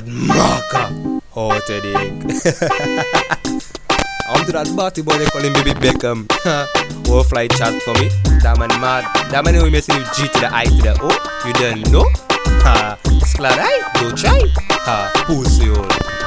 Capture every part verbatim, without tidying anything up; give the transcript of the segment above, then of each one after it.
Hard marker. Hot headache. I'm to that party boy, they call him Baby Beckham. Or fly chat for me. That man mad. That man will mess with G to the I to the O. You don't know? Ha. Sklad I. Don't try. Ha. Pussy hole.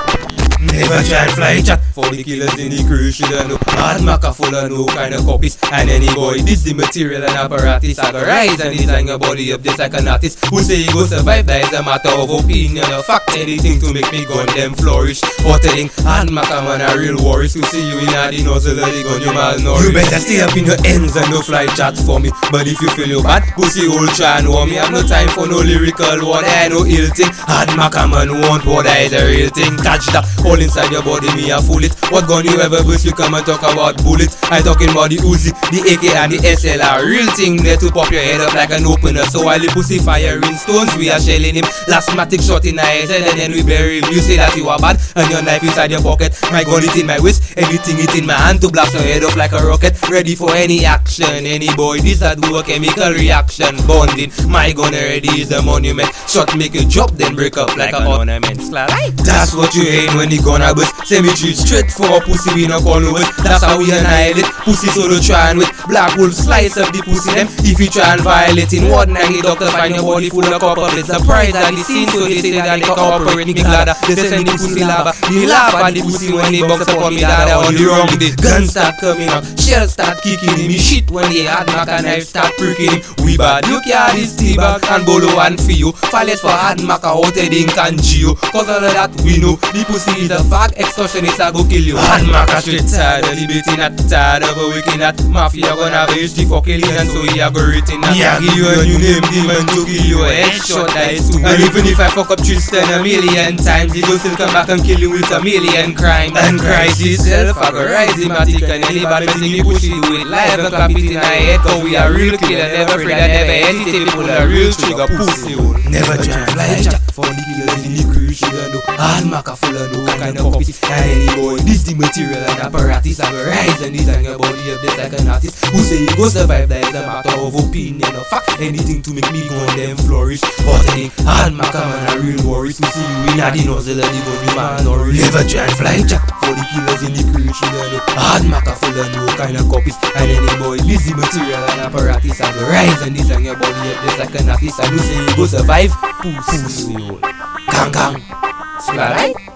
Never try and fly chat for the killers in the crew. Should I know hard marker full of no kind of copies. And any boy, this the material and apparatus. I go rise and design your body up just like an artist. Who say you go survive, that is a matter of opinion. A fact, anything to make me gun them flourish. But a thing, hard marker man a real worries. To see you in a the nozzle of the gun, you malnourished. You better stay up in your ends and no fly chat for me. But if you feel you bad, pussy old try and warm me. I have no time for no lyrical one, I no ill thing. Hard marker man want what is a real thing. Catch that. All inside your body, me a fool it. What gun you ever bust, you come and talk about bullets. I talking about the Uzi, the A K and the S L R. Real thing there to pop your head up like an opener. So while the pussy firing stones, we are shelling him. Last matic shot in our head and then we bury him. You say that you are bad and your knife inside your pocket. My gun it in my waist, everything it in my hand to blast your head up like a rocket. Ready for any action, any boy, this that do a chemical reaction. Bonding, my gun already is a monument. Shot make you drop then break up like an ornament. That's what you hate when the gun a bust. Cemetery straight for a pussy we no call no bust. That's how we annihilate. Pussy solo trying with black wolf slice up the pussy them. If you try and violate in one night the doctor find your body full of copper. It's surprise at the scene so they say that they cooperate. Me glad they send the pussy lava. Me laugh at the pussy when they box up on me dada on the wrong day. Guns start coming up, shells start kicking him. Me shit when the hard marker knife start pricking him. We bad you carry this tea bag and bolo one for you. Fallets for hard marker out heading can geo. Cause all of that we know. The pussy is a fag, extortionist I go kill you. Hard marker straight tired of debating that, tired of a wicked that. Mafia gonna have a H D for killing and so he a go rating that. Yeah, give you a new name, give and to give you a headshot that is too. And even if I fuck up Tristan a million times, he go still come back and kill you with a million crimes. And crisis self, I go rise him and and anybody think he push it do it live and clap it in our head. Cause we are real killer, never afraid I never hesitate. People are real trigger pussy hole. Never try and fly jack for the killers in the crew. Should I know hard marker full of no kind of copies. And any boy, this the material and apparatus. I go rise and design your body up just like an artist. Who say you go survive, that is a matter of opinion or fact. Anything to make me gun them flourish. But I think hard marker man a real worries. To see you in a the nozzle of the gun, you malnourished. Never try and fly jack for the killers in the crew. Should I know hard marker full of no kind of copies. And any boy, this the material and apparatus. I go rise and design your body up just like an artist. And who say you go survive, pussy hole. Gang gang. Sklad I.